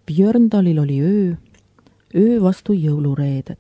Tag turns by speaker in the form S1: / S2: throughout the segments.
S1: Björndalil oli öö vastu jõulureedet.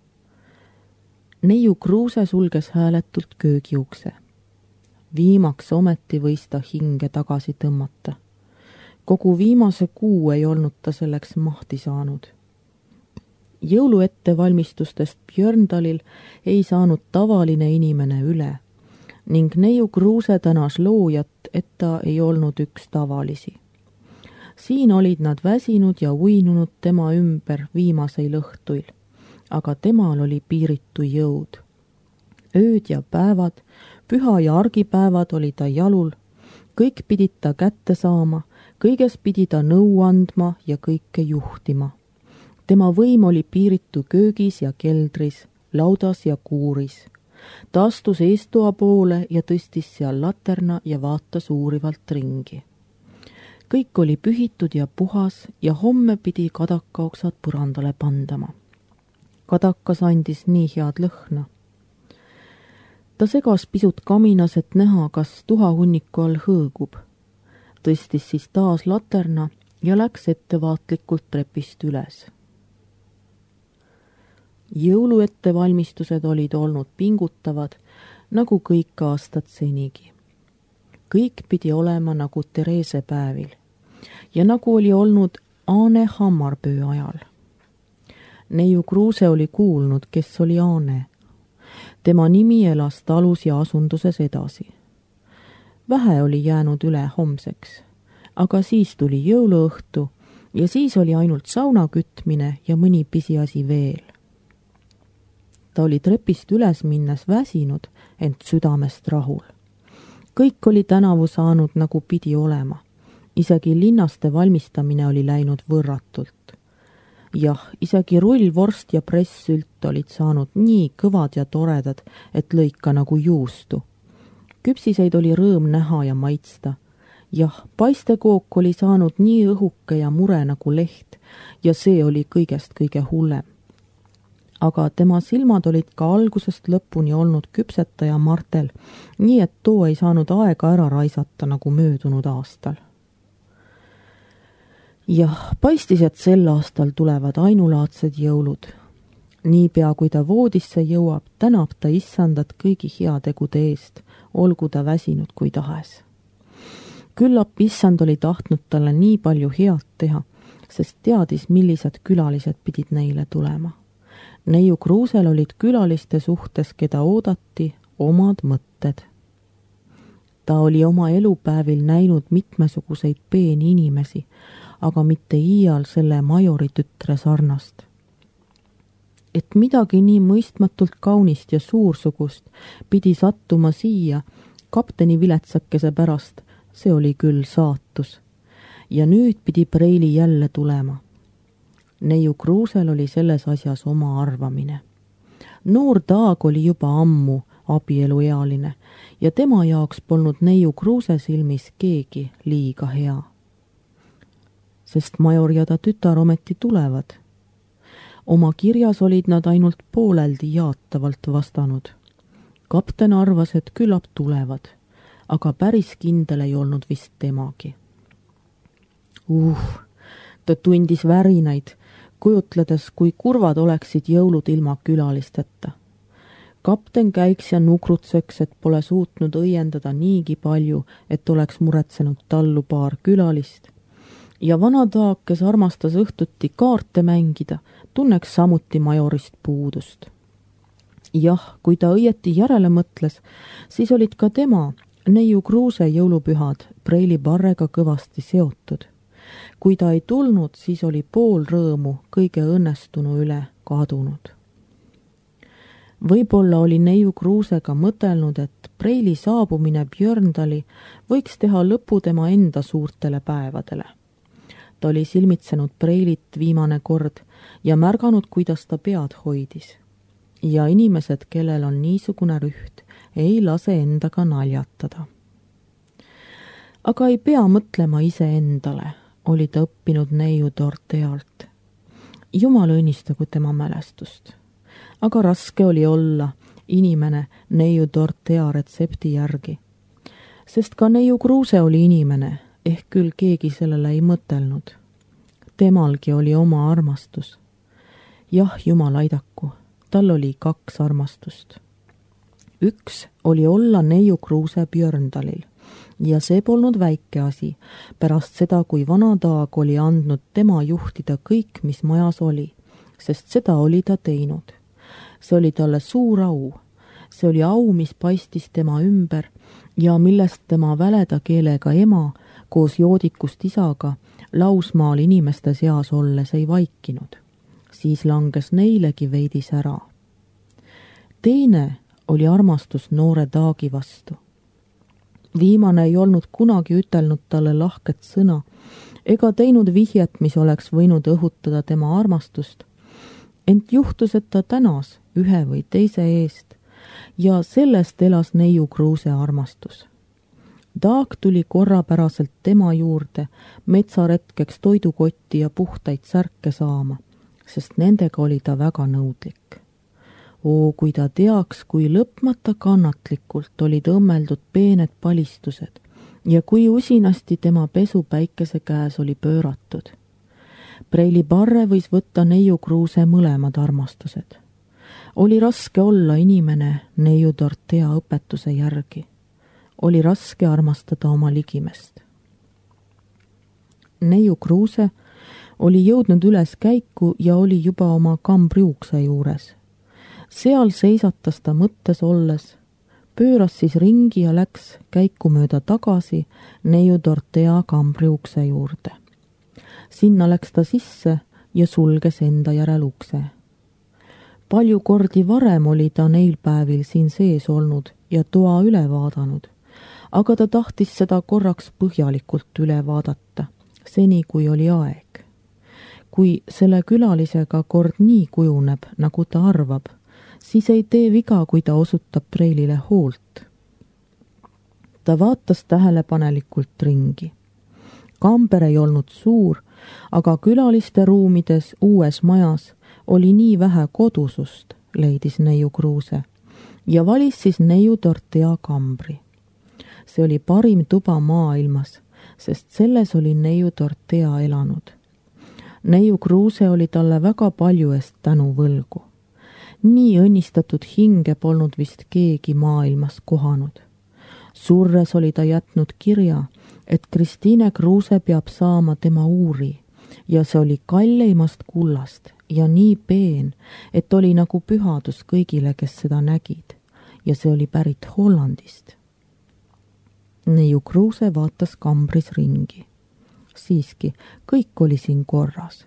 S1: Neiu Kruuse sulges hääletult köögiukse. Viimaks ometi võis ta hinge tagasi tõmmata. Kogu viimase kuu ei olnud ta selleks mahti saanud. Jõulu ettevalmistustest Björndalil ei saanud tavaline inimene üle ning Neiu Kruuse tänas loojat, et ta ei olnud üks tavalisi. Siin olid nad väsinud ja uinunud tema ümber viimaseil õhtuil, aga temal oli piiritu jõud. Ööd ja päevad, püha- ja argipäevad oli ta jalul, kõik pidid ta kätte saama, kõiges pidi ta nõu andma ja kõike juhtima. Tema võim oli piiritu köögis ja keldris, laudas ja kuuris. Ta astus eestoa poole ja tõstis seal laterna ja vaatas uurivalt ringi. Kõik oli pühitud ja puhas ja homme pidi kadakaoksad põrandale pandama. Kadakas andis nii head lõhna. Ta segas pisut kaminas, et näha, kas tuhahunniku all hõõgub. Tõstis siis taas laterna ja läks ettevaatlikult trepist üles. Jõulu ettevalmistused olid olnud pingutavad, nagu kõik aastad senigi. Kõik pidi olema nagu Therese päevil ja nagu oli olnud Aane Hammarpöö ajal. Neiu Kruuse oli kuulnud, kes oli Aane. Tema nimi elas talus ja asunduses edasi. Vähe oli jäänud üle homseks, aga siis tuli jõuluõhtu ja siis oli ainult sauna kütmine ja mõni pisiasi veel. Ta oli trepist üles minnes väsinud, ent südamest rahul. Kõik oli tänavu saanud nagu pidi olema. Isegi linnaste valmistamine oli läinud võrratult. Jah, isegi rullvorst ja presssült olid saanud nii kõvad ja toredad, et lõika nagu juustu. Küpsiseid oli rõõm näha ja maitsta. Jah, paistekook oli saanud nii õhuke ja mure nagu leht ja see oli kõigest kõige hullem. Aga tema silmad olid ka algusest lõpuni olnud küpseta ja martel, nii et too ei saanud aega ära raisata nagu möödunud aastal. Jah, paistis, et sel aastal tulevad ainulaadsed jõulud. Niipea kui ta voodisse jõuab, tänab ta issandat kõigi heategude eest, olgu ta väsinud kui tahes. Küllap issand oli tahtnud talle nii palju head teha, sest teadis, millised külalised pidid neile tulema. Neiu Kruusel olid külaliste suhtes, keda oodati, omad mõtted. Ta oli oma elupäevil näinud mitmesuguseid peeni inimesi, aga mitte iial selle majori tütre sarnast. Et midagi nii mõistmatult kaunist ja suursugust pidi sattuma siia kapteni viletsakese pärast, see oli küll saatus. Ja nüüd pidi Preili jälle tulema. Neiu Kruusel oli selles asjas oma arvamine. Noor Taag oli juba ammu abieluealine ja tema jaoks polnud Neiu Kruuse silmis keegi liiga hea. Sest major ja ta tütar ometi tulevad. Oma kirjas olid nad ainult pooleldi jaatavalt vastanud. Kapten arvas, et küllap tulevad, aga päris kindel ei olnud vist temagi. Ta tundis värinaid, kujutledes, kui kurvad oleksid jõulud ilma külalisteta. Kapten käiks ja nukrutseks, et pole suutnud õiendada niigi palju, et oleks muretsenud tallu paar külalist. Ja vana Taag, kes armastas õhtuti kaarte mängida, tunneks samuti majorist puudust. Jah, kui ta õieti järele mõtles, siis olid ka tema, Neiu Kruuse jõulupühad Preili Parrega kõvasti seotud. Kui ta ei tulnud, siis oli pool rõõmu kõige õnnestunu üle kadunud. Võib-olla oli Neiu Kruusega mõtelnud, et Preili saabumine Björndali võiks teha lõpu tema enda suurtele päevadele. Ta oli silmitsenud Preilit viimane kord ja märganud, kuidas ta pead hoidis. Ja inimesed, kellel on niisugune rüht, ei lase endaga naljatada. Aga ei pea mõtlema ise endale, oli ta õppinud Neiu Dortealt. Jumal õnnistagu tema mälestust. Aga raske oli olla inimene Neiu Dortea retsepti järgi. Sest ka Neiu Kruuse oli inimene, ehk küll keegi sellele ei mõtelnud. temalgi oli oma armastus. Jah, Jumal aidaku, tal oli 2 armastust. Üks oli olla neiu Kruuse Björndalil ja see polnud väike asi, pärast seda, kui vana Taag oli andnud tema juhtida kõik, mis majas oli, sest seda oli ta teinud. See oli talle suur au. See oli au, mis paistis tema ümber ja millest tema väleda keelega ema koos joodikust isaga lausmaal inimeste seas olles ei vaikinud. Siis langes neilegi veidi sära. Teine oli armastus noore Taagi vastu. Viimane ei olnud kunagi ütelnud talle lahket sõna ega teinud vihjet, mis oleks võinud õhutada tema armastust, ent juhtus, et ta tänas ühe või teise eest ja sellest elas neiu Kruuse armastus. Taag tuli korrapäraselt tema juurde metsaretkeks toidukotti ja puhtaid särke saama, sest nendega oli ta väga nõudlik. Kui ta teaks, kui lõpmata kannatlikult olid õmmeldud peened palistused ja kui usinasti tema pesu päikese käes oli pööratud. Preili Barre võis võtta neiu Kruuse mõlemad armastused. Oli raske olla inimene neiu Dorotea õpetuse järgi. Oli raske armastada oma ligimest. Neiu Kruuse oli jõudnud üles käiku ja oli juba oma kambriukse juures. Seal seisatas ta mõttes olles, pööras siis ringi ja läks käiku mööda tagasi neiu Dorotea kambriukse juurde. Sinna läks ta sisse ja sulges enda järel ukse. Palju kordi varem oli ta neil päevil siin sees olnud ja toa üle vaadanud, aga ta tahtis seda korraks põhjalikult üle vaadata, seni kui oli aeg. Kui selle külalisega kord nii kujuneb, nagu ta arvab, siis ei tee viga, kui ta osutab Preilile hoolt. Ta vaatas tähelepanelikult ringi. Kamber ei olnud suur, aga külaliste ruumides uues majas oli nii vähe kodusust, leidis neiu Kruuse, ja valis siis neiu Dorotea kambri. See oli parim tuba maailmas, sest selles oli neiu Dorotea elanud. Neiu Kruuse oli talle väga palju eest tänu võlgu. Nii õnnistatud hinge polnud vist keegi maailmas kohanud. Surres oli ta jätnud kirja, et Kristiine Kruuse peab saama tema uuri ja see oli kalleimast kullast ja nii peen, et oli nagu pühadus kõigile, kes seda nägid ja see oli pärit Hollandist. Neiu Kruuse vaatas kambris ringi. Siiski, kõik oli siin korras.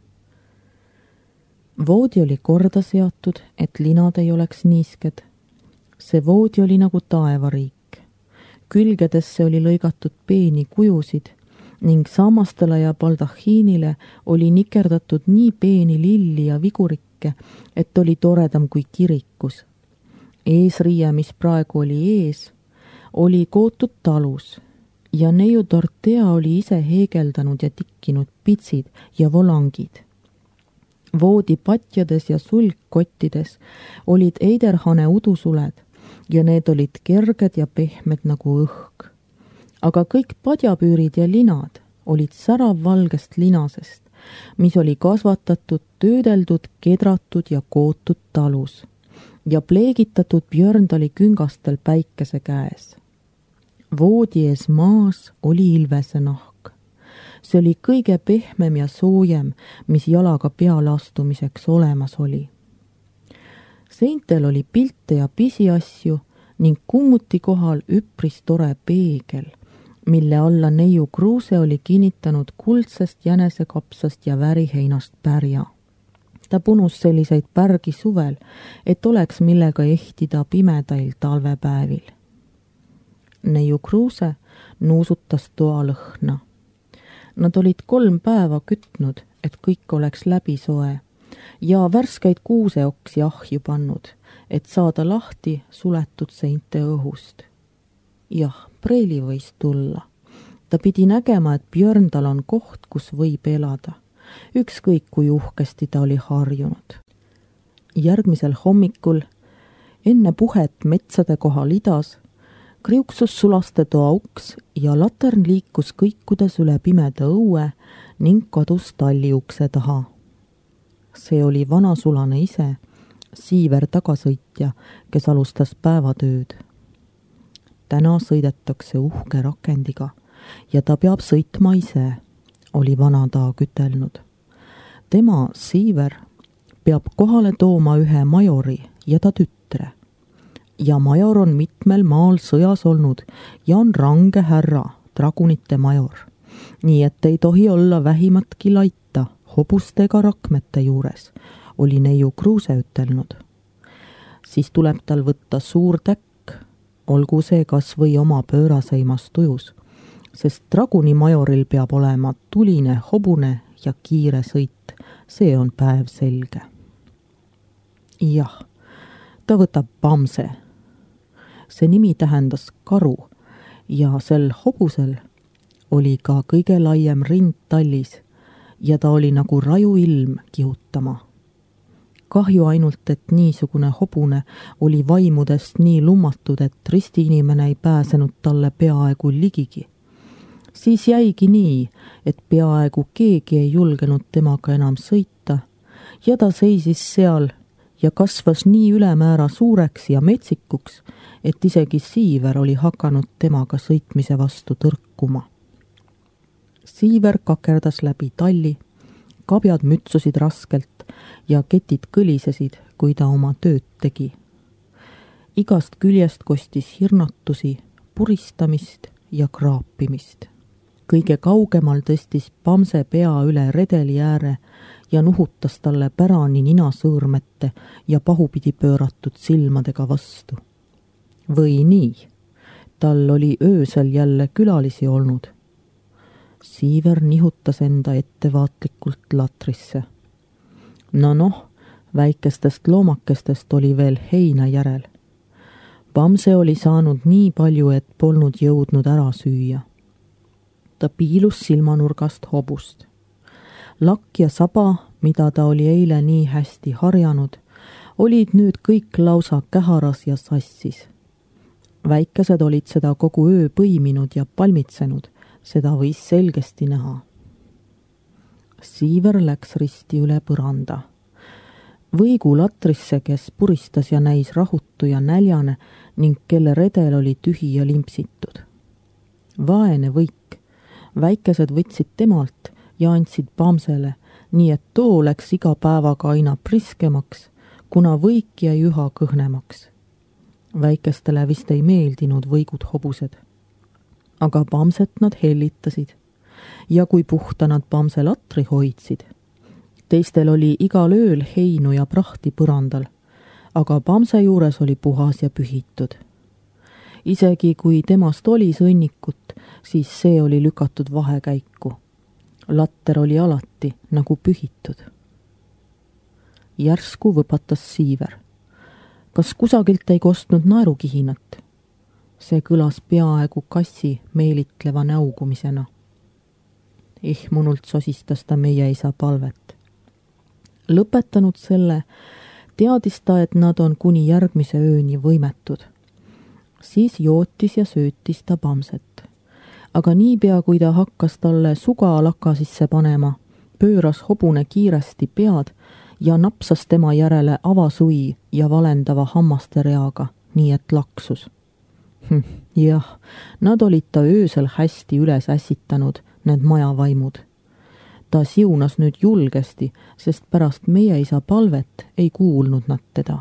S1: Voodi oli korda seatud, et linad ei oleks niisked. See voodi oli nagu taevariik. Külgedesse oli lõigatud peeni kujusid ning sammastele ja baldahiinile oli nikerdatud nii peeni lilli ja vigurikke, et oli toredam kui kirikus. Eesriie, mis praegu oli ees, oli kootud talus ja neiu Dorotea oli ise heegeldanud ja tikkinud pitsid ja volangid. Voodi patjades ja sulgkottides olid eiderhane udusuled ja need olid kerged ja pehmed nagu õhk. Aga kõik padjapüürid ja linad olid säravvalgest linasest, mis oli kasvatatud, töödeldud, kedratud ja kootud talus ja pleegitatud Björndali küngastel päikese käes. Voodi ees maas oli ilvese nahk. See oli kõige pehmem ja soojem, mis jalaga peale astumiseks olemas oli. Seintel oli pilte ja pisiasju ning kummuti kohal üpris tore peegel, mille alla neiu Kruuse oli kinnitanud kuldsest jänesekapsast ja väriheinast pärja. Ta punus selliseid pärgi suvel, et oleks millega ehtida pimedail talvepäevil. Neiu Kruuse nuusutas toa lõhna. Nad olid 3 päeva kütnud, et kõik oleks läbi soe ja värskeid kuuseoksi ahju pannud, et saada lahti suletud seinte õhust. Jah, Preili võis tulla. Ta pidi nägema, et Björndal on koht, kus võib elada. Ükskõik, kui uhkesti ta oli harjunud. Järgmisel hommikul, enne puhet metsade kohal idas, kriuksus sulaste toa uks ja latern liikus kõikudes üle pimeda õue ning kadus talli ukse taha. See oli vanasulane ise, Siiver tagasõitja, kes alustas päevatööd. Täna sõidetakse uhke rakendiga ja ta peab sõitma ise, oli vanataa kütelnud. Tema, Siiver, peab kohale tooma ühe majori ja ta tütre. Ja major on mitmel maal sõjas olnud ja on range härra, dragunite major. Nii et ei tohi olla vähimatki laita hobuste ega rakmete juures, oli neiu Kruuse ütelnud. Siis tuleb tal võtta suur täkk, olgu see kas või oma pööraseimas tujus, sest draguni majoril peab olema tuline hobune ja kiire sõit, see on päev selge. Jah, ta võtab Bamse. See nimi tähendas karu ja sel hobusel oli ka kõige laiem rind tallis ja ta oli nagu raju ilm kihutama. Kahju ainult, et niisugune hobune oli vaimudest nii lummatud, et ristiinimene ei pääsenud talle peaaegu ligigi. Siis jäigi nii, et peaaegu keegi ei julgenud temaga enam sõita ja ta seisis seal ja kasvas nii ülemäära suureks ja metsikuks, et isegi Siiver oli hakanud temaga sõitmise vastu tõrkuma. Siiver kakerdas läbi talli, kabjad mütsusid raskelt ja ketid kõlisesid, kui ta oma tööd tegi. Igast küljest kostis hirnatusi, puristamist ja kraapimist. Kõige kaugemal tõstis Bamse pea üle redeli ääre ja nuhutas talle pärani ninasõõrmete ja pahupidi pööratud silmadega vastu. Või nii, tal oli öösel jälle külalisi olnud. Siiver nihutas enda ettevaatlikult latrisse. Noh, väikestest loomakestest oli veel heina järel. Bamse oli saanud nii palju, et polnud jõudnud ära süüa. Ta piilus silmanurgast hobust. Lakk ja saba, mida ta oli eile nii hästi harjanud, olid nüüd kõik lausa käharas ja sassis. Väikesed olid seda kogu öö põiminud ja palmitsenud, seda võis selgesti näha. Siiver läks risti üle põranda. Võigu latrisse, kes puristas ja näis rahutu ja näljane ning kelle redel oli tühi ja limpsitud. Vaene võik, väikesed võtsid temalt ja andsid Bamsele, nii et too läks iga päevaga aina priskemaks, kuna võik jäi üha kõhnemaks. Väikestele vist ei meeldinud võigud hobused. Aga Bamset nad hellitasid ja kui puhta nad Bamse latri hoidsid. Teistel oli igal ööl heinu ja prahti põrandal, aga Bamse juures oli puhas ja pühitud. Isegi kui temast oli sõnnikut, siis see oli lükatud vahekäiku. Latter oli alati nagu pühitud. Järsku võpatas Siiver. Kas kusagilt ei kostnud naerukihinat? See kõlas peaaegu kassi meelitleva näugumisena. Ihmunult sosistas ta meie isa palvet. Lõpetanud selle, teadis ta, et nad on kuni järgmise ööni võimetud. Siis jootis ja söötis ta Bamset. Aga niipea, kui ta hakkas talle suga laka sisse panema, pööras hobune kiiresti pead ja napsas tema järele avasui ja valendava hammaste reaga, nii et laksus. Jah, nad olid ta öösel hästi üles ässitanud, need majavaimud. Ta siunas nüüd julgesti, sest pärast meie isa palvet ei kuulnud nad teda.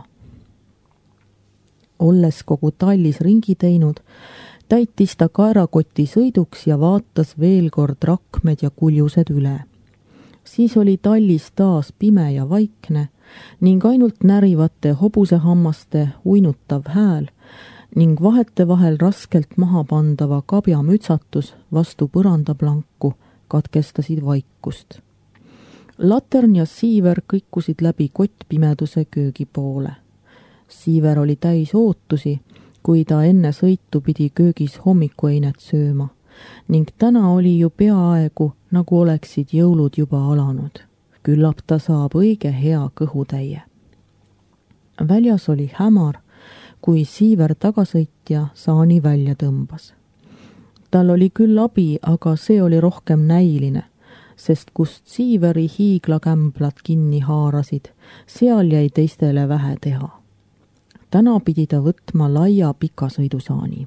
S1: Olles kogu tallis ringi teinud, täitis ta kaerakoti sõiduks ja vaatas veel kord rakmed ja kuljused üle. Siis oli tallis taas pime ja vaikne ning ainult närivate hobusehammaste uinutav hääl ning vahetevahel raskelt maha pandava kabja mütsatus vastu põrandaplanku katkestasid vaikust. Latern ja Siiver kõikusid läbi kottpimeduse köögi poole. Siiver oli täis ootusi, kui ta enne sõitu pidi köögis hommikueinet sööma ning täna oli ju peaaegu, nagu oleksid jõulud juba alanud. Küllap ta saab õige hea kõhutäie. Väljas oli hämar, kui Siiver tagasõitja saani välja tõmbas. Tal oli küll abi, aga see oli rohkem näiline, sest kust Siiveri hiiglakämblad kinni haarasid, seal jäi teistele vähe teha. Täna pidi ta võtma laia pikasõidusaani.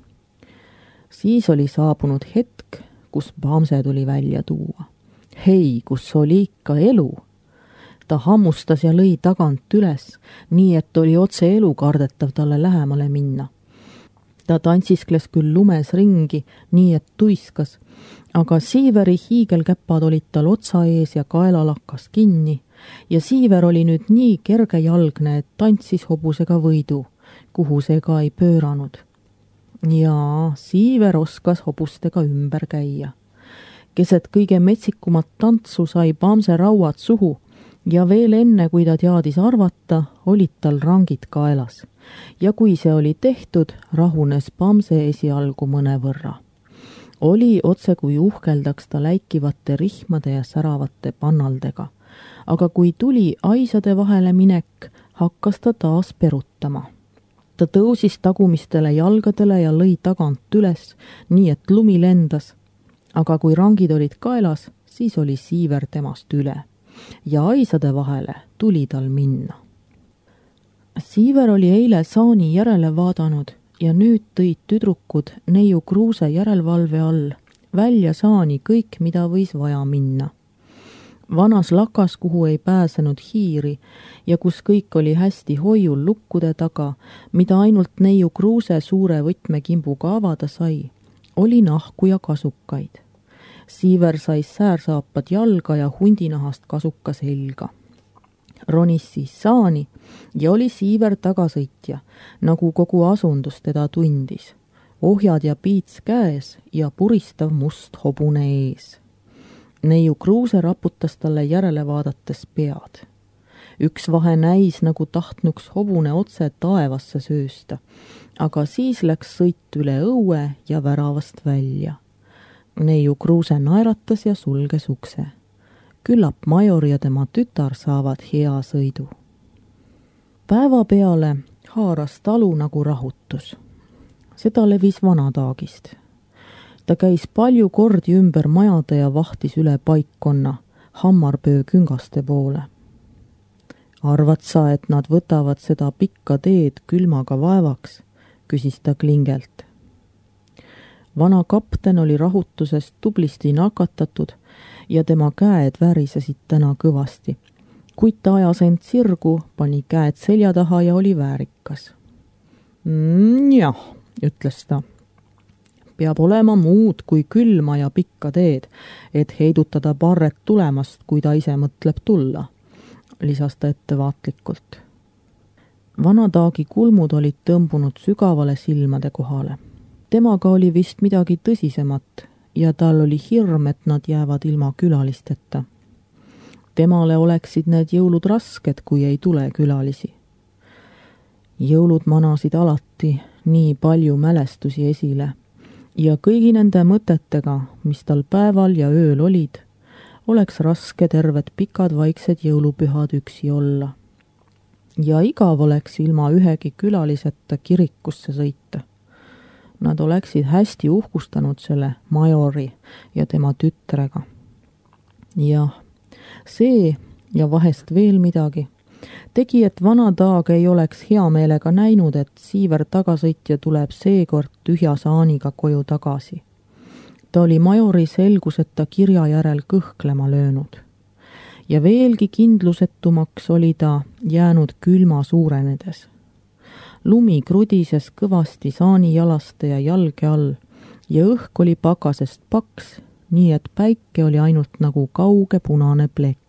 S1: Siis oli saabunud hetk, kus Bamse tuli välja tuua. Hei, kus oli ikka elu! Ta hammustas ja lõi tagant üles, nii et oli otse elu kardetav talle lähemale minna. Ta tantsiskles küll lumes ringi, nii et tuiskas, aga Siiveri hiigelkäppad olid tal otsa ees ja kaela lakkas kinni ja Siiver oli nüüd nii kergejalgne, et tantsis hobusega võidu, kuhu see ka ei pööranud. Jaa, Siiver oskas hobustega ümber käia. Keset kõige metsikumat tantsu sai Bamse rauad suhu ja veel enne, kui ta teadis arvata, olid tal rangid kaelas. Ja kui see oli tehtud, rahunes Bamse esialgu mõnevõrra. Oli otse kui uhkeldaks ta läikivate rihmade ja säravate pannaldega, aga kui tuli aisade vahele minek, hakkas ta taas perutama. Ta tõusis tagumistele jalgadele ja lõi tagant üles, nii et lumi lendas, aga kui rangid olid kaelas, siis oli Siiver temast üle ja aisade vahele tuli tal minna. Siiver oli eile saani järele vaadanud ja nüüd tõid tüdrukud neiu Kruuse järelvalve all välja saani kõik, mida võis vaja minna. Vanas lakas, kuhu ei pääsenud hiiri ja kus kõik oli hästi hoiul lukkude taga, mida ainult neiu Kruuse suure võtmekimbuga avada sai, oli nahku ja kasukaid. Siiver sai säärsaapad jalga ja hundinahast kasuka selga. Ronis siis saani ja oli Siiver tagasõitja, nagu kogu asundus teda tundis. Ohjad ja piits käes ja puristav must hobune ees. Neiu Kruuse raputas talle järele vaadates pead. Üks vahe näis, nagu tahtnuks hobune otse taevasse söösta, aga siis läks sõit üle õue ja väravast välja. Neiu Kruuse naeratas ja sulges ukse. Küllap major ja tema tütar saavad hea sõidu. Päeva peale haaras talu nagu rahutus. Seda levis vanataagist. Ta käis palju kordi ümber majade ja vahtis üle paikkonna, hammarpöö küngaste poole. Arvad sa, et nad võtavad seda pikka teed külmaga vaevaks, küsis ta klingelt. Vana kapten oli rahutusest tublisti nakatatud ja tema käed värisesid täna kõvasti. Kuid ta ajas end sirgu, pani käed selja taha ja oli väärikas. Jah, ütles ta. Peab olema muud kui külma ja pikka teed, et heidutada parret tulemast, kui ta ise mõtleb tulla, lisas ta ettevaatlikult. Vanataagi kulmud olid tõmbunud sügavale silmade kohale. Temaga oli vist midagi tõsisemat ja tal oli hirm, et nad jäävad ilma külalisteta. Temale oleksid need jõulud rasked, kui ei tule külalisi. Jõulud manasid alati nii palju mälestusi esile ja kõigi nende mõtetega, mis tal päeval ja ööl olid, oleks raske terved pikad vaiksed jõulupühad üksi olla. Ja igav oleks ilma ühegi külaliseta kirikusse sõita. Nad oleksid hästi uhkustanud selle majori ja tema tütrega. Jah, see ja vahest veel midagi tegi, et vanataag ei oleks hea meelega näinud, et Siiver tagasõitja tuleb seekord tühja saaniga koju tagasi. Ta oli majori selguseta kirja järel kõhklema löönud. Ja veelgi kindlusetumaks oli ta jäänud külma suurenedes. Lumi krudises kõvasti saani jalaste ja jalge all ja õhk oli pakasest paks, nii et päike oli ainult nagu kauge punane plekk.